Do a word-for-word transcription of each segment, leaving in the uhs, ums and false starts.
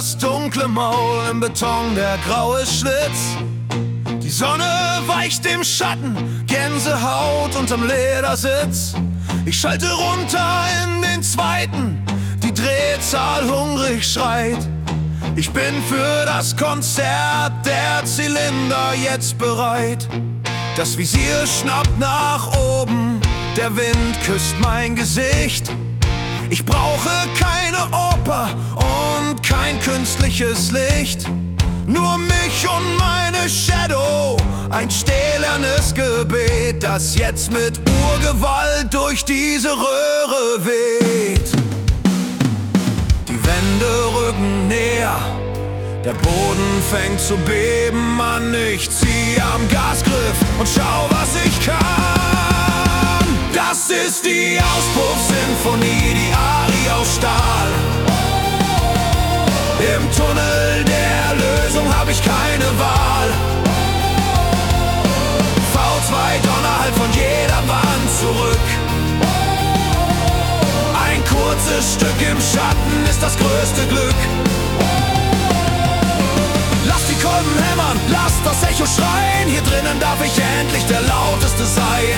das dunkle Maul, im Beton der graue Schlitz. Die Sonne weicht im Schatten, Gänsehaut unterm Ledersitz. Ich schalte runter in den zweiten, die Drehzahl hungrig schreit. Ich bin für das Konzert, der Zylinder jetzt bereit. Das Visier schnappt nach oben, der Wind küsst mein Gesicht. Ich brauche keine Oper und kein künstliches Licht. Nur mich und meine Shadow, ein stählernes Gebet, das jetzt mit Urgewalt durch diese Röhre weht. Die Wände rücken näher, der Boden fängt zu beben an. Ich zieh am Gasgriff und schau, was ich kann. Das ist die Auspuffsinfonie, die Arie aus Stahl. Im Tunnel der Lösung hab ich keine Wahl. V zwei Donner halt von jeder Wand zurück. Ein kurzes Stück im Schatten ist das größte Glück. Lass die Kolben hämmern, lass das Echo schreien. Hier drinnen darf ich endlich der Lauteste sein.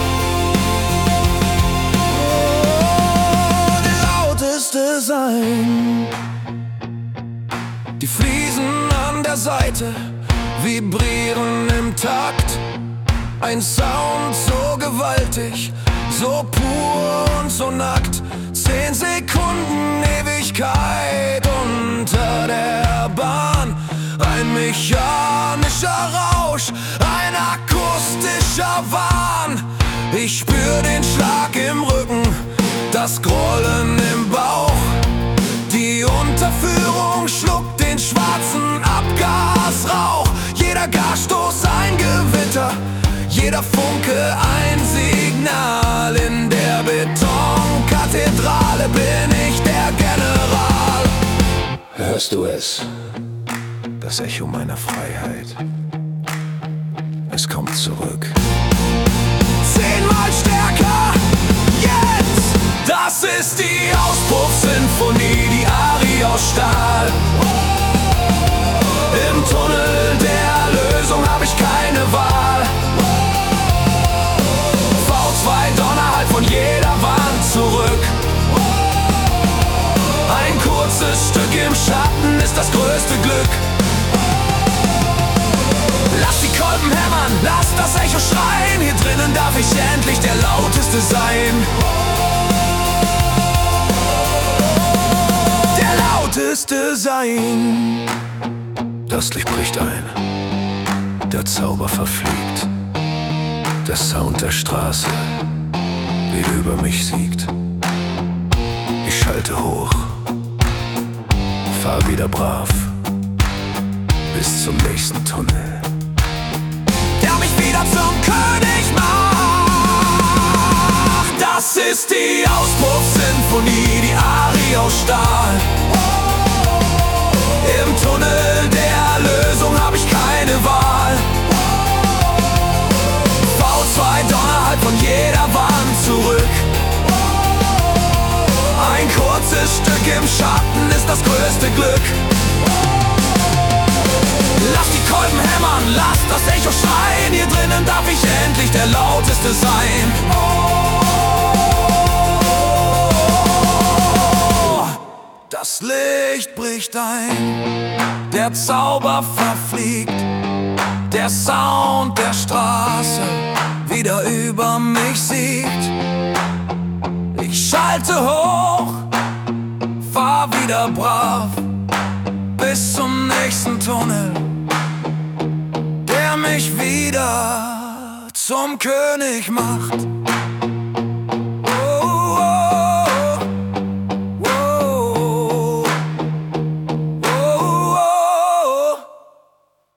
Oh, der Lauteste sein. Die Fliesen an der Seite vibrieren im Takt. Ein Sound so gewaltig, so pur und so nackt. Zehn Sekunden Ewigkeit unter der Bahn. Ein mechanischer Rausch, ein akustischer Wahn. Ich spür den Schlag im Rücken, das Grollen im Bauch. Die Unterführung schluckt den schwarzen Abgasrauch. Jeder Gasstoß ein Gewitter, jeder Funke ein Signal. In der Betonkathedrale bin ich der General. Hörst du es? Das Echo meiner Freiheit. Es kommt zurück. Zehnmal stärker, jetzt! Das ist die Auspuffsinfonie, die Arie aus Stahl. Im Tunnel der Lösung hab ich keine Wahl. V zwei Donner halt von jeder Wand zurück. Ein kurzes Stück im Schatten ist das größte Glück. Lass die Kolben hämmern, lass das Echo schreien. Hier drinnen darf ich endlich der Lauteste sein. Der Lauteste sein. Das Licht bricht ein, der Zauber verfliegt. Der Sound der Straße, wie über mich siegt. Ich schalte hoch, fahr wieder brav bis zum nächsten Tunnel, der mich wieder zum König macht. Das ist die Auspuffsinfonie, die Arie aus Stahl. Im Tunnel der Lösung hab ich keine Wahl. V zwei Donner halt von jeder Wand zurück. Ein kurzes Stück im Schatten ist das größte Glück. Lass die Kolben hämmern, lass das Echo schreien. Hier drinnen darf ich endlich der Lauteste sein. Oh, das Licht bricht ein, der Zauber verfliegt. Der Sound der Straße wieder über mich siegt. Ich schalte hoch, fahr wieder brav bis zum nächsten Tunnel, der mich wieder zum König macht.